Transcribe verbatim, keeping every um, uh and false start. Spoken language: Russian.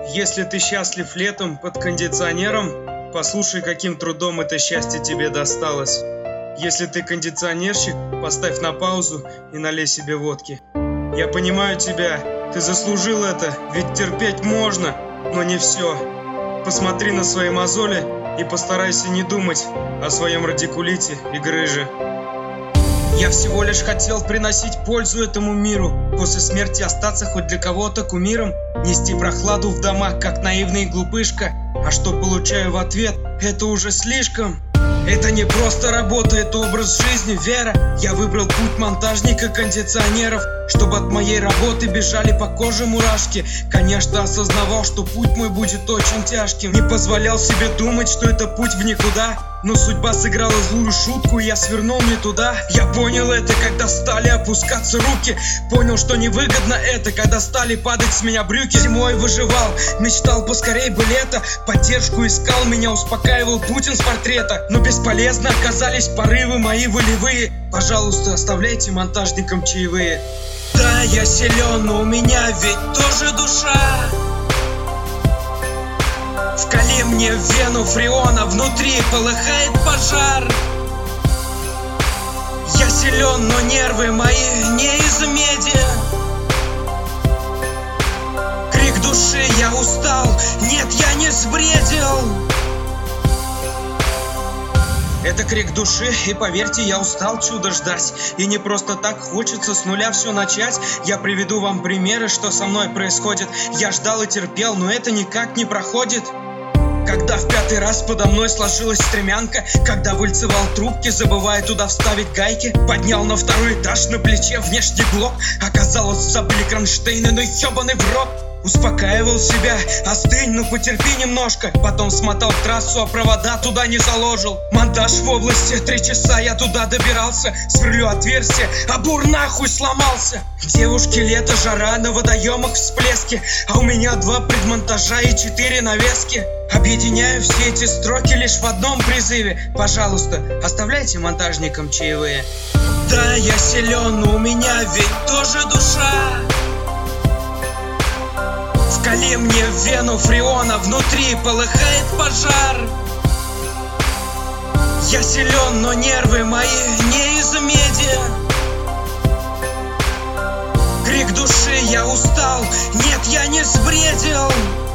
Если ты счастлив летом под кондиционером, послушай, каким трудом это счастье тебе досталось. Если ты кондиционерщик, поставь на паузу и налей себе водки. Я понимаю тебя, ты заслужил это, ведь терпеть можно, но не все. Посмотри на свои мозоли и постарайся не думать о своем радикулите и грыже. Я всего лишь хотел приносить пользу этому миру, после смерти остаться хоть для кого-то кумиром, нести прохладу в домах, как наивный глупышка. А что получаю в ответ, это уже слишком. Это не просто работа, это образ жизни, вера. Я выбрал путь монтажника кондиционеров, чтобы от моей работы бежали по коже мурашки. Конечно, осознавал, что путь мой будет очень тяжким. Не позволял себе думать, что это путь в никуда. Но судьба сыграла злую шутку, и я свернул не туда. Я понял это, когда стали опускаться руки. Понял, что невыгодно это, когда стали падать с меня брюки. Зимой выживал, мечтал поскорей бы лето. Поддержку искал, меня успокаивал Путин с портрета. Но бесполезно оказались порывы мои волевые. Пожалуйста, оставляйте монтажникам чаевые. Да, я силен, но у меня ведь тоже душа. Вкали мне в вену фреона, внутри полыхает пожар. Я силен, но нервы мои не из меди. Крик души, я устал, нет, я не сбредил. Это крик души, и поверьте, я устал чудо ждать. И не просто так хочется с нуля все начать. Я приведу вам примеры, что со мной происходит. Я ждал и терпел, но это никак не проходит. Когда в пятый раз подо мной сложилась стремянка, когда выльцевал трубки, забывая туда вставить гайки, поднял на второй этаж на плече внешний блок. Оказалось, забыли кронштейны, ну ебаный в рот. Успокаивал себя, остынь, ну потерпи немножко. Потом смотал трассу, а провода туда не заложил. Монтаж в области, три часа я туда добирался. Сверлю отверстие, а бур нахуй сломался. Девушки, лето, жара, на водоемах всплески. А у меня два предмонтажа и четыре навески. Объединяю все эти строки лишь в одном призыве. Пожалуйста, оставляйте монтажникам чаевые. Да, я силен, но у меня ведь тоже душа. Вкали мне в вену фреона, внутри полыхает пожар. Я силен, но нервы мои не из меди. Крик души, я устал, нет, я не сбредил.